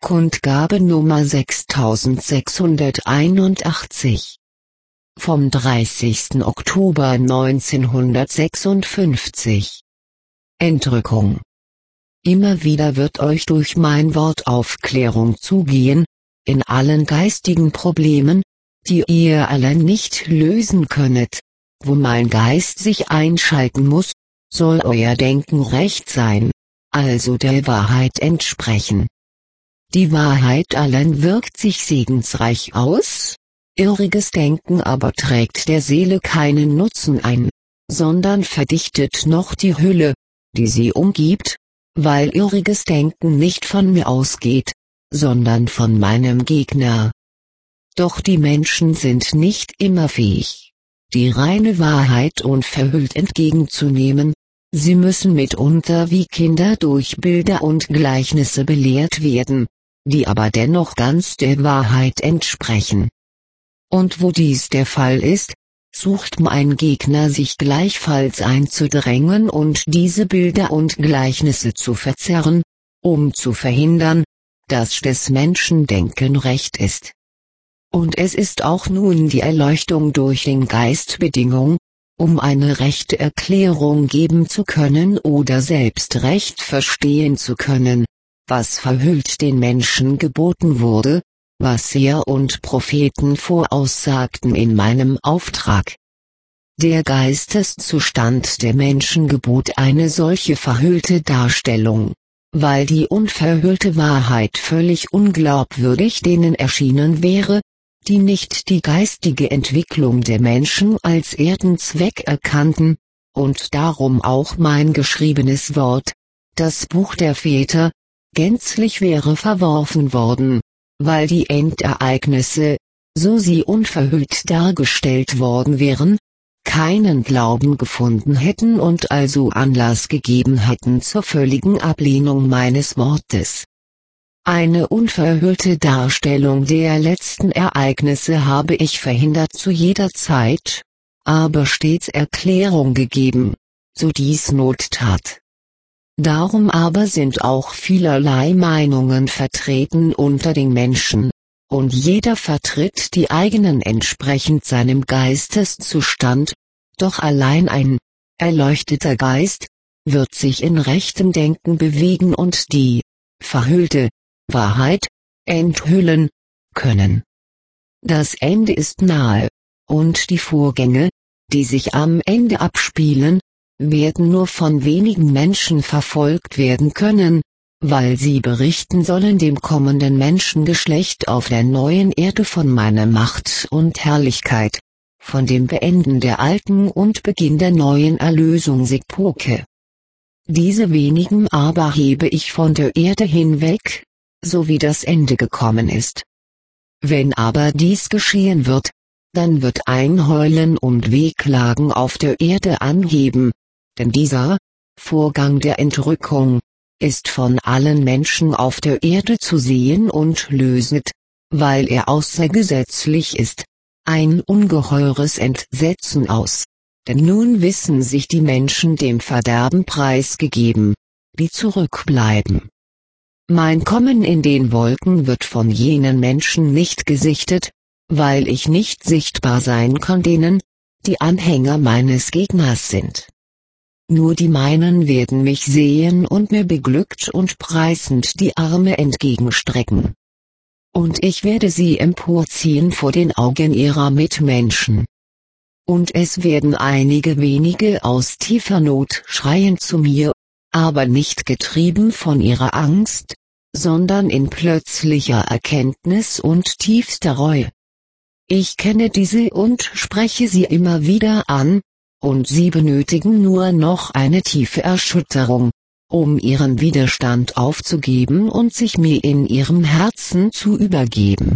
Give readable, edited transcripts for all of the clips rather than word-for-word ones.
Kundgabe Nummer 6681. Vom 30. Oktober 1956. Entrückung. Immer wieder wird euch durch mein Wort Aufklärung zugehen, in allen geistigen Problemen, die ihr alle nicht lösen könnet. Wo mein Geist sich einschalten muss, soll euer Denken recht sein, also der Wahrheit entsprechen. Die Wahrheit allen wirkt sich segensreich aus, irriges Denken aber trägt der Seele keinen Nutzen ein, sondern verdichtet noch die Hülle, die sie umgibt, weil irriges Denken nicht von mir ausgeht, sondern von meinem Gegner. Doch die Menschen sind nicht immer fähig, die reine Wahrheit unverhüllt entgegenzunehmen, sie müssen mitunter wie Kinder durch Bilder und Gleichnisse belehrt werden, die aber dennoch ganz der Wahrheit entsprechen. Und wo dies der Fall ist, sucht mein Gegner sich gleichfalls einzudrängen und diese Bilder und Gleichnisse zu verzerren, um zu verhindern, dass des Menschen Denken recht ist. Und es ist auch nun die Erleuchtung durch den Geist Bedingung, um eine rechte Erklärung geben zu können oder selbst recht verstehen zu können, was verhüllt den Menschen geboten wurde, was Seher und Propheten voraussagten in meinem Auftrag. Der Geisteszustand der Menschen gebot eine solche verhüllte Darstellung, weil die unverhüllte Wahrheit völlig unglaubwürdig denen erschienen wäre, die nicht die geistige Entwicklung der Menschen als Erdenzweck erkannten, und darum auch mein geschriebenes Wort, das Buch der Väter, gänzlich wäre verworfen worden, weil die Endereignisse, so sie unverhüllt dargestellt worden wären, keinen Glauben gefunden hätten und also Anlass gegeben hätten zur völligen Ablehnung meines Wortes. Eine unverhüllte Darstellung der letzten Ereignisse habe ich verhindert zu jeder Zeit, aber stets Erklärung gegeben, so dies Not tat. Darum aber sind auch vielerlei Meinungen vertreten unter den Menschen, und jeder vertritt die eigenen entsprechend seinem Geisteszustand, doch allein ein erleuchteter Geist wird sich in rechtem Denken bewegen und die verhüllte Wahrheit enthüllen können. Das Ende ist nahe, und die Vorgänge, die sich am Ende abspielen, werden nur von wenigen Menschen verfolgt werden können, weil sie berichten sollen dem kommenden Menschengeschlecht auf der neuen Erde von meiner Macht und Herrlichkeit, von dem Beenden der alten und Beginn der neuen Erlösungsepoche. Diese wenigen aber hebe ich von der Erde hinweg, so wie das Ende gekommen ist. Wenn aber dies geschehen wird, dann wird ein Heulen und Wehklagen auf der Erde anheben, denn dieser Vorgang der Entrückung ist von allen Menschen auf der Erde zu sehen und löset, weil er außergesetzlich ist, ein ungeheures Entsetzen aus. Denn nun wissen sich die Menschen dem Verderben preisgegeben, die zurückbleiben. Mein Kommen in den Wolken wird von jenen Menschen nicht gesichtet, weil ich nicht sichtbar sein kann denen, die Anhänger meines Gegners sind. Nur die meinen werden mich sehen und mir beglückt und preisend die Arme entgegenstrecken. Und ich werde sie emporziehen vor den Augen ihrer Mitmenschen. Und es werden einige wenige aus tiefer Not schreien zu mir, aber nicht getrieben von ihrer Angst, sondern in plötzlicher Erkenntnis und tiefster Reue. Ich kenne diese und spreche sie immer wieder an, und sie benötigen nur noch eine tiefe Erschütterung, um ihren Widerstand aufzugeben und sich mir in ihrem Herzen zu übergeben.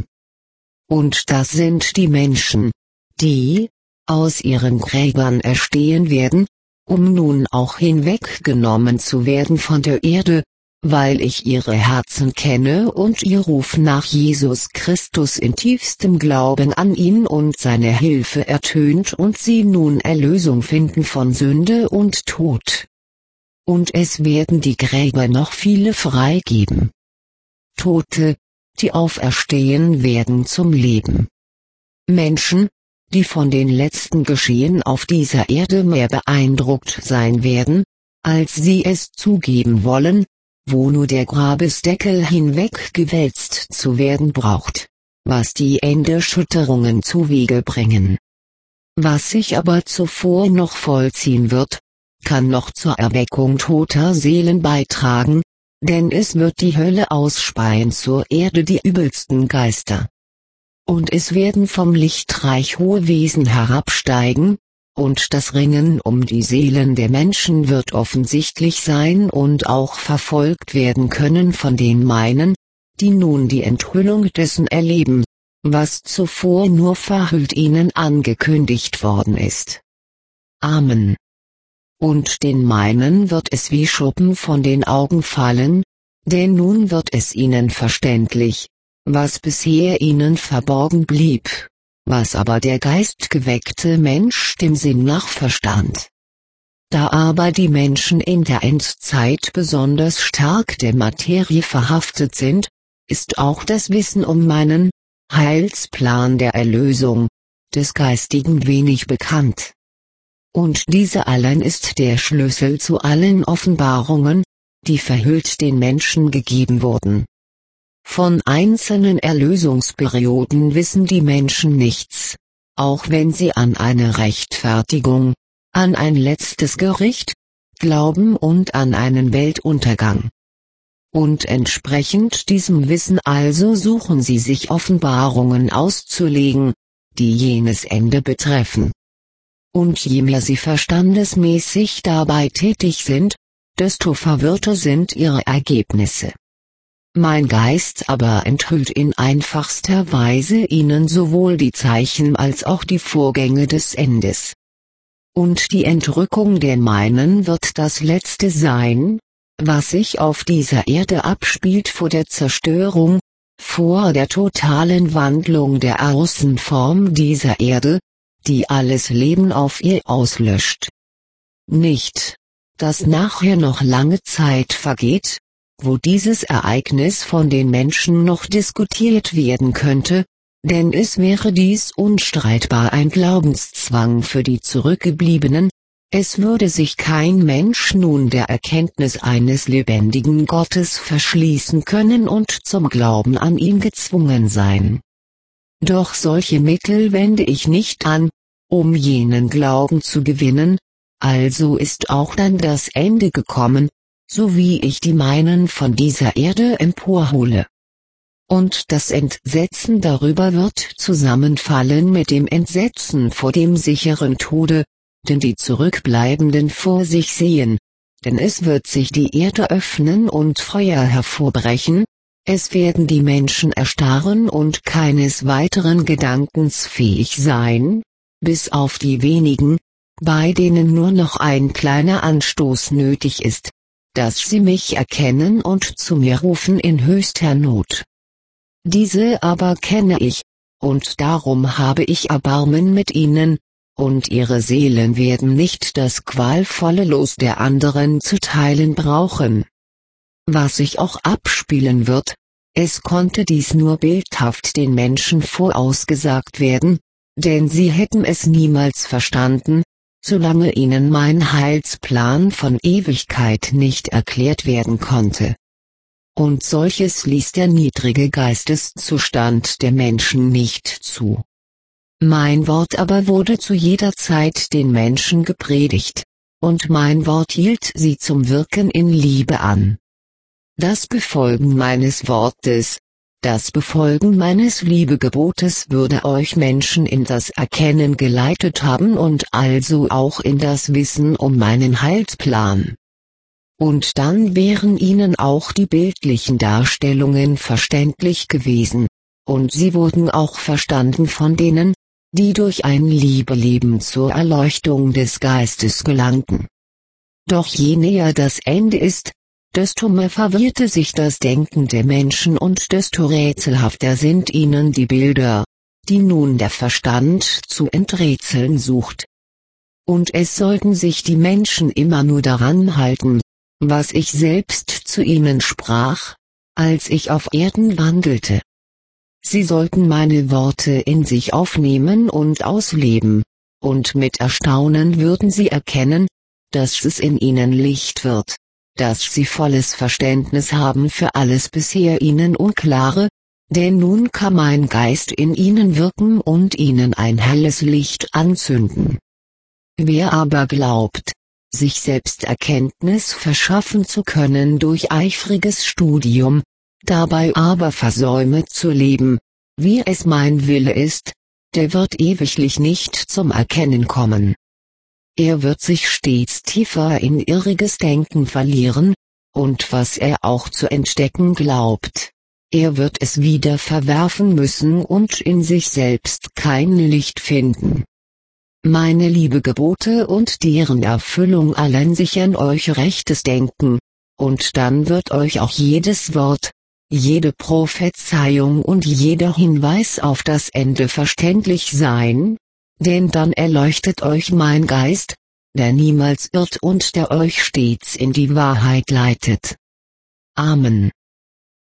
Und das sind die Menschen, die aus ihren Gräbern erstehen werden, um nun auch hinweggenommen zu werden von der Erde, weil ich ihre Herzen kenne und ihr Ruf nach Jesus Christus in tiefstem Glauben an ihn und seine Hilfe ertönt und sie nun Erlösung finden von Sünde und Tod. Und es werden die Gräber noch viele freigeben. Tote, die auferstehen werden zum Leben. Menschen, die von den letzten Geschehen auf dieser Erde mehr beeindruckt sein werden, als sie es zugeben wollen, wo nur der Grabesdeckel hinweggewälzt zu werden braucht, was die Enderschütterungen zuwege bringen. Was sich aber zuvor noch vollziehen wird, kann noch zur Erweckung toter Seelen beitragen, denn es wird die Hölle ausspeien zur Erde die übelsten Geister. Und es werden vom Lichtreich hohe Wesen herabsteigen, und das Ringen um die Seelen der Menschen wird offensichtlich sein und auch verfolgt werden können von den meinen, die nun die Enthüllung dessen erleben, was zuvor nur verhüllt ihnen angekündigt worden ist. Amen. Und den meinen wird es wie Schuppen von den Augen fallen, denn nun wird es ihnen verständlich, was bisher ihnen verborgen blieb, was aber der geistgeweckte Mensch dem Sinn nach verstand. Da aber die Menschen in der Endzeit besonders stark der Materie verhaftet sind, ist auch das Wissen um meinen Heilsplan der Erlösung des Geistigen wenig bekannt. Und diese allein ist der Schlüssel zu allen Offenbarungen, die verhüllt den Menschen gegeben wurden. Von einzelnen Erlösungsperioden wissen die Menschen nichts, auch wenn sie an eine Rechtfertigung, an ein letztes Gericht, glauben und an einen Weltuntergang. Und entsprechend diesem Wissen also suchen sie sich Offenbarungen auszulegen, die jenes Ende betreffen. Und je mehr sie verstandesmäßig dabei tätig sind, desto verwirrter sind ihre Ergebnisse. Mein Geist aber enthüllt in einfachster Weise ihnen sowohl die Zeichen als auch die Vorgänge des Endes. Und die Entrückung der meinen wird das Letzte sein, was sich auf dieser Erde abspielt vor der Zerstörung, vor der totalen Wandlung der Außenform dieser Erde, die alles Leben auf ihr auslöscht. Nicht, dass nachher noch lange Zeit vergeht, wo dieses Ereignis von den Menschen noch diskutiert werden könnte, denn es wäre dies unstreitbar ein Glaubenszwang für die Zurückgebliebenen, es würde sich kein Mensch nun der Erkenntnis eines lebendigen Gottes verschließen können und zum Glauben an ihn gezwungen sein. Doch solche Mittel wende ich nicht an, um jenen Glauben zu gewinnen, also ist auch dann das Ende gekommen, so wie ich die meinen von dieser Erde emporhole. Und das Entsetzen darüber wird zusammenfallen mit dem Entsetzen vor dem sicheren Tode, den die Zurückbleibenden vor sich sehen, denn es wird sich die Erde öffnen und Feuer hervorbrechen, es werden die Menschen erstarren und keines weiteren Gedankens fähig sein, bis auf die wenigen, bei denen nur noch ein kleiner Anstoß nötig ist, dass sie mich erkennen und zu mir rufen in höchster Not. Diese aber kenne ich, und darum habe ich Erbarmen mit ihnen, und ihre Seelen werden nicht das qualvolle Los der anderen zu teilen brauchen. Was sich auch abspielen wird, es konnte dies nur bildhaft den Menschen vorausgesagt werden, denn sie hätten es niemals verstanden, solange ihnen mein Heilsplan von Ewigkeit nicht erklärt werden konnte. Und solches ließ der niedrige Geisteszustand der Menschen nicht zu. Mein Wort aber wurde zu jeder Zeit den Menschen gepredigt, und mein Wort hielt sie zum Wirken in Liebe an. Das Befolgen meines Wortes, das Befolgen meines Liebegebotes würde euch Menschen in das Erkennen geleitet haben und also auch in das Wissen um meinen Heilsplan. Und dann wären ihnen auch die bildlichen Darstellungen verständlich gewesen, und sie wurden auch verstanden von denen, die durch ein Liebeleben zur Erleuchtung des Geistes gelangten. Doch je näher das Ende ist, desto mehr verwirrte sich das Denken der Menschen und desto rätselhafter sind ihnen die Bilder, die nun der Verstand zu enträtseln sucht. Und es sollten sich die Menschen immer nur daran halten, was ich selbst zu ihnen sprach, als ich auf Erden wandelte. Sie sollten meine Worte in sich aufnehmen und ausleben, und mit Erstaunen würden sie erkennen, dass es in ihnen Licht wird, dass sie volles Verständnis haben für alles bisher ihnen Unklare, denn nun kann mein Geist in ihnen wirken und ihnen ein helles Licht anzünden. Wer aber glaubt, sich selbst Erkenntnis verschaffen zu können durch eifriges Studium, dabei aber versäumet zu leben, wie es mein Wille ist, der wird ewiglich nicht zum Erkennen kommen. Er wird sich stets tiefer in irriges Denken verlieren, und was er auch zu entdecken glaubt, er wird es wieder verwerfen müssen und in sich selbst kein Licht finden. Meine liebe Gebote und deren Erfüllung allein sichern euch rechtes Denken, und dann wird euch auch jedes Wort, jede Prophezeiung und jeder Hinweis auf das Ende verständlich sein, denn dann erleuchtet euch mein Geist, der niemals irrt und der euch stets in die Wahrheit leitet. Amen.